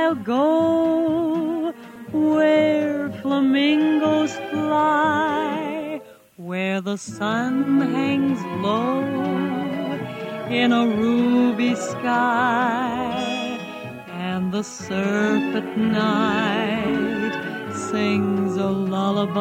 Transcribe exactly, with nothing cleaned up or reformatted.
I'll go where flamingos fly, where the sun hangs low in a ruby sky, and the surf at night sings a lullaby.